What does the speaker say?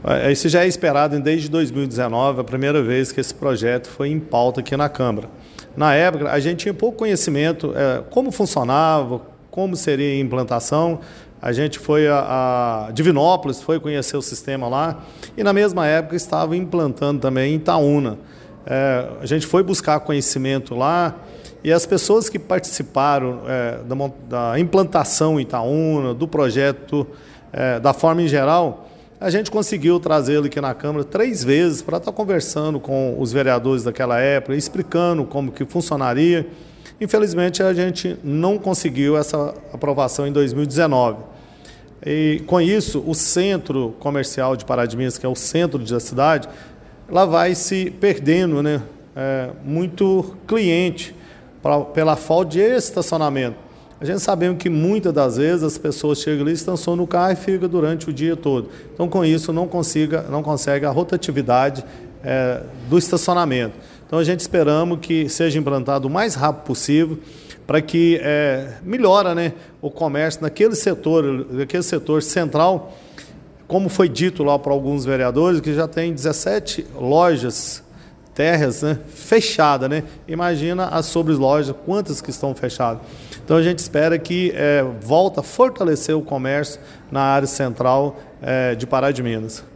Isso já é esperado desde 2019, a primeira vez que esse projeto foi em pauta aqui na Câmara. Na época, a gente tinha pouco conhecimento como funcionava, como seria a implantação. A gente foi a Divinópolis, foi conhecer o sistema lá, e na mesma época estava implantando também em Itaúna. A gente foi buscar conhecimento lá, e as pessoas que participaram da implantação em Itaúna, do projeto, da forma em geral, a gente conseguiu trazê-lo aqui na Câmara 3 vezes para estar conversando com os vereadores daquela época, explicando como que funcionaria. Infelizmente, a gente não conseguiu essa aprovação em 2019. E, com isso, o centro comercial de Pará de Minas, que é o centro da cidade, lá vai se perdendo, né, muito cliente pela falta de estacionamento. A gente sabe que muitas das vezes as pessoas chegam ali, estacionam no carro e ficam durante o dia todo. Então, com isso, não consegue a rotatividade do estacionamento. Então, a gente esperamos que seja implantado o mais rápido possível para que melhore, né, o comércio naquele setor central, como foi dito lá para alguns vereadores, que já tem 17 lojas térreas, né, fechadas, né? Imagina as sobrelojas, quantas que estão fechadas. Então a gente espera que volta a fortalecer o comércio na área central de Pará de Minas.